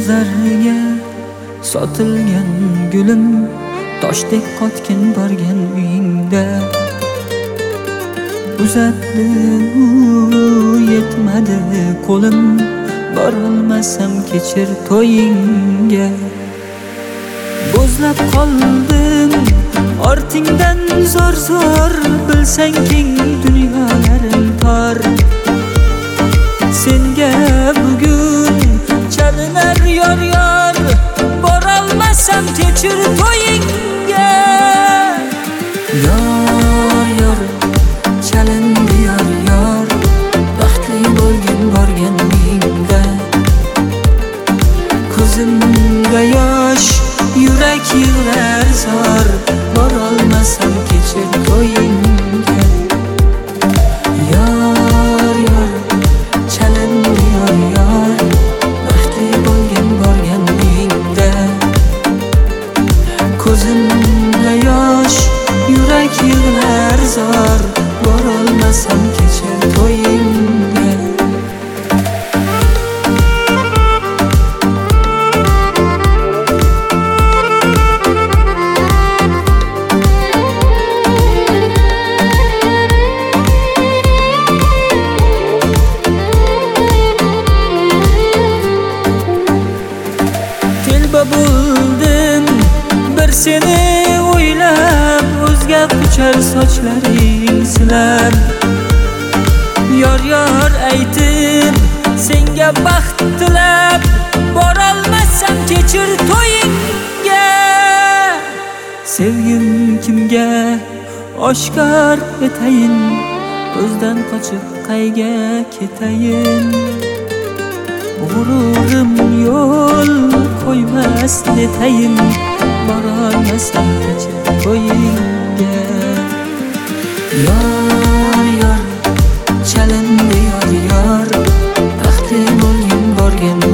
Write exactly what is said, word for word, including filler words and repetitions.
bozorga sotilgan gulim, toshdek qotgan borgan uyingda. Uzatdim yetmadi qo'lim, borolmasam kechir to'yingga. Bo'zlab qoldim ortingdan zor zor, bilsang keng dunyolarim tor. Senga bugun chalinar yor yor, borolmasam kechir to'yingga. Yor yor chalindi yor yor, baxtli bo'lgin borgan uyingda. Ko'zimga yosh, yurak yig'lar zor, borolmasam kechir to'yingga. Yor yor chalindi yor yor, baxtli bo'lgin borgan uyingda. Ko'zimga yosh, yurak yig'lar zor, borolmasam kechir to'yingga. Telba bo'ldim bir seni o'ylab, o'zga quchar sochlaring silab. Yor yor aytib senga baxt tilab, borolmasam kechir to'yingga. Sevgim kimga oshkor etayin, ko'zdan qochib qayga ketayin. G'ururim yo'l qo'ymas netayin, borolmasam kechir to'yingga. Yor yor chalindi yor yor, baxtli bo'lgin borgan